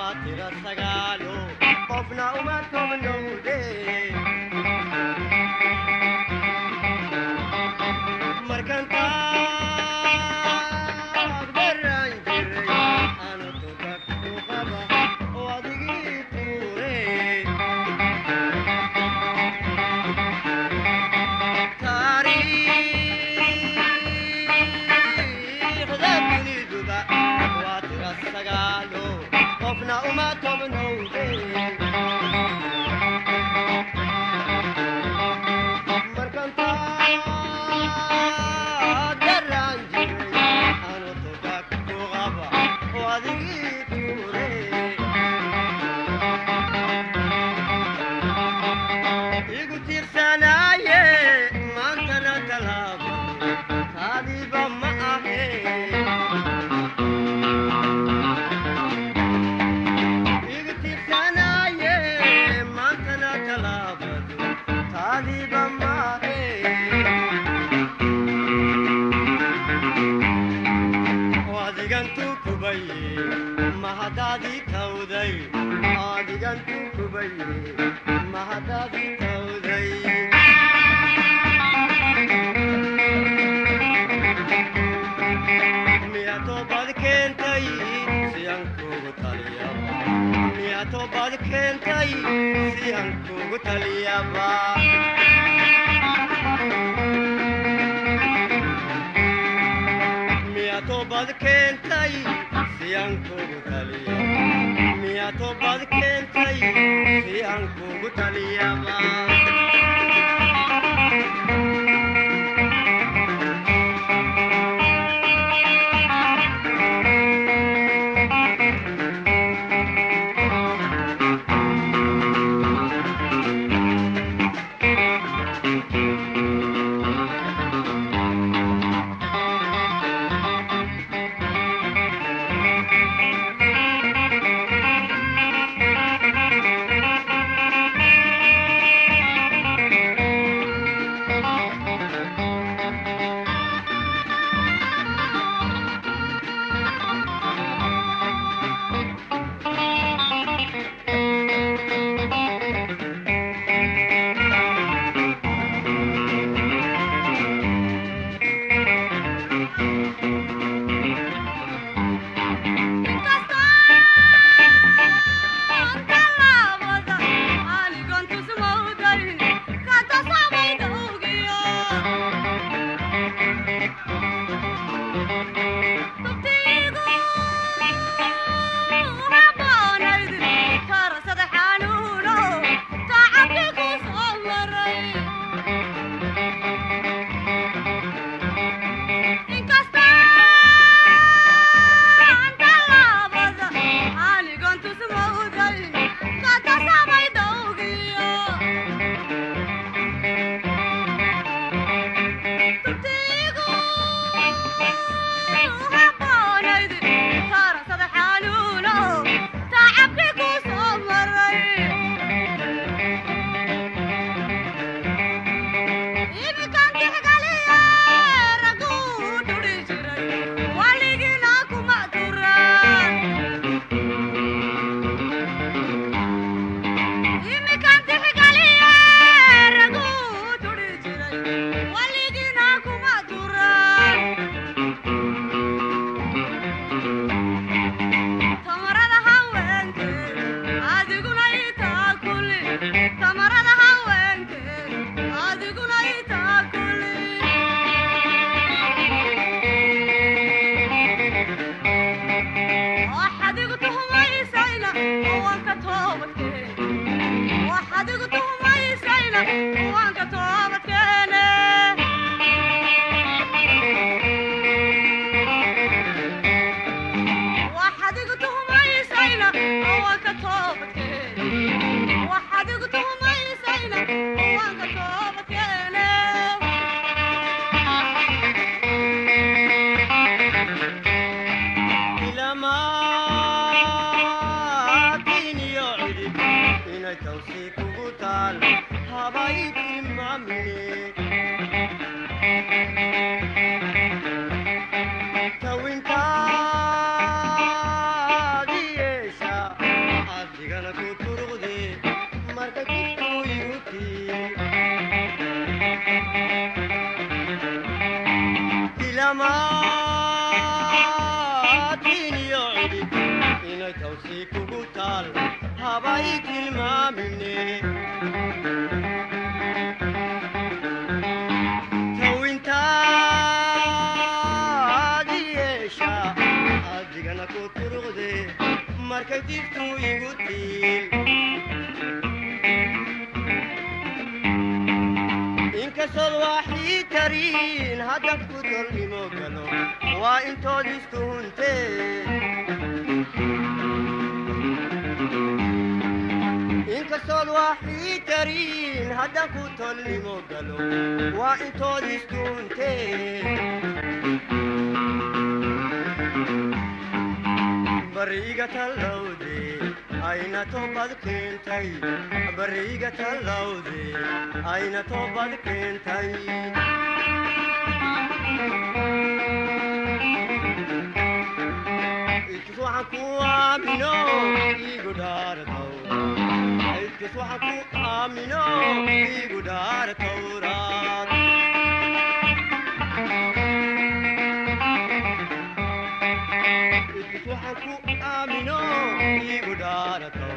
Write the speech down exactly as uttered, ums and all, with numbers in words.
tira sagaalo qofna uma tobnowde markantaad baran jiray anu tubak ku qaba oo adigii tuure taariikhda duniduba waa tira sagaalo qofna uma tobnowde mahadadi tawday adigan ku kubay mahadadi tawday miyato bad keentay siyan kugu taliyaba miyato bad keentay siyan kugu taliyaba miyato bad keentay siyan kugu taliyaba miyato bad keentay siyan kugu taliyaba Kawinta diyeesha dhamaatiin iyo cidhib inay tawsii kugu taal habay tilmaamine tawintaadi yeesha adigana ku turuqde markay dibtu igu tiil inkastoo waxii tariin haddad ku tolnimo galo waa intood istuhuntee inkastood waxii tariin haddaan ku tolnimo galo waa intood istuhuntee bariiga tallawde ayna toobad keentay bariiga tallawde ayna toobad keentay itus waxaan ku aamino igu dhaaratow itus waxaan ku aamino igu dhaaratowraad itus waxaan ku aamino igu dhaaratow